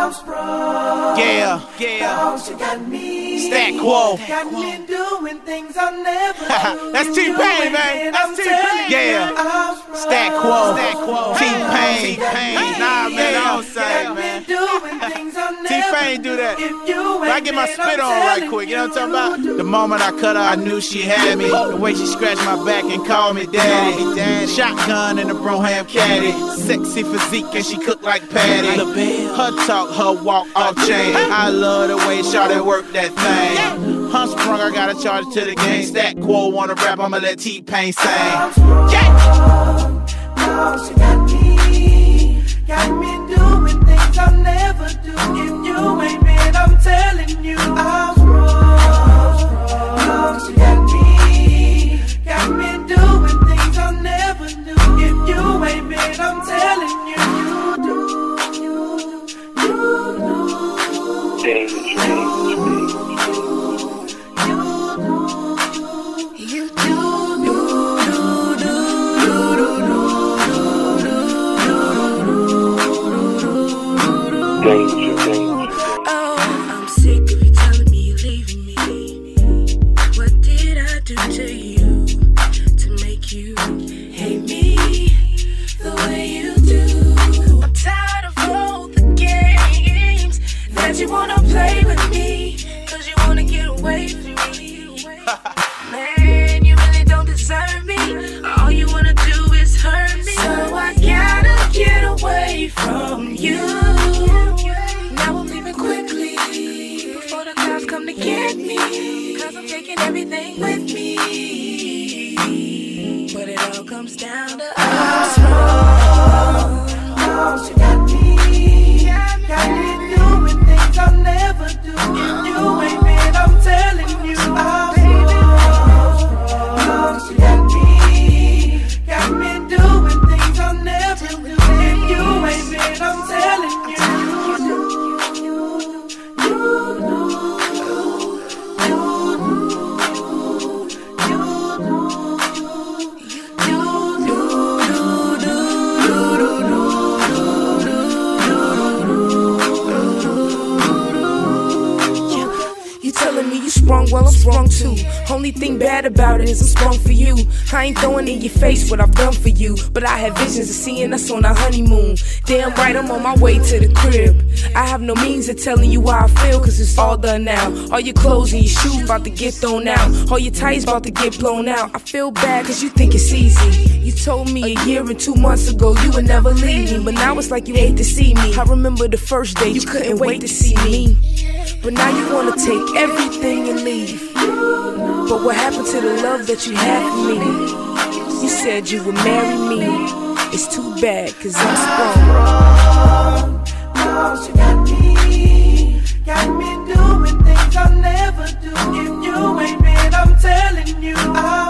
I'm sprung. Yeah. Cause you got me. Stack Quo. Got me doing things I never do. That's T-Pain, man. That's T-Pain. Yeah. Stack Quo. T-Pain. Nah, man, I don't say it, man. T-Pain do that. But I get my spit on right quick, you know what I'm talking about? The moment I cut her, I knew she had me. The way she scratched my back and called me daddy. Shotgun in the Broham caddy. Sexy physique and she cooked like Patty. Her talk, her walk, off chain. I love the way shawty work that thing. Sprung, I gotta charge it to the game. Stack Quo wanna rap, I'ma let T-Pain sing. Yeah! Cause you got me doing things I'll never do. If you ain't been, I'm telling you, I'm sprung. Cause you got me doing things I'll never do. If you ain't been, I'm telling you, you Oh, I'm sick of you telling me you're leaving me. What did I do to you to make you hate me the way you do? I'm tired of all the games that you wanna play with me, cause you wanna get away from me. Man, you really don't deserve me. All you wanna do is hurt me. So I gotta get away from you. Now I'm leaving quickly before the cops come to get me, cause I'm taking everything with me. But it all comes down to us. Cause you got me doing things I'll never do. If you ain't been, I'm telling you, I'm sprung. Cause you got me doing things I'll never do. If you ain't been, I'm telling you. Sprung, well, I'm sprung too. Only thing bad about it is I'm sprung for you. I ain't throwing in your face what I've done for you, but I had visions of seeing us on our honeymoon. Damn right, I'm on my way to the crib. I have no means of telling you how I feel, cause it's all done now. All your clothes and your shoes about to get thrown out. All your ties about to get blown out. I feel bad cause you think it's easy. You told me a year and 2 months ago you would never leave me, but now it's like you hate to see me. I remember the first day you couldn't wait to see me, but now you wanna take everything and leave. But what happened to the love that you had for me? You said you would marry me. It's too bad, cause I'm sprung. Cause you got me doing things I'll never do. If you ain't been, I'm telling you,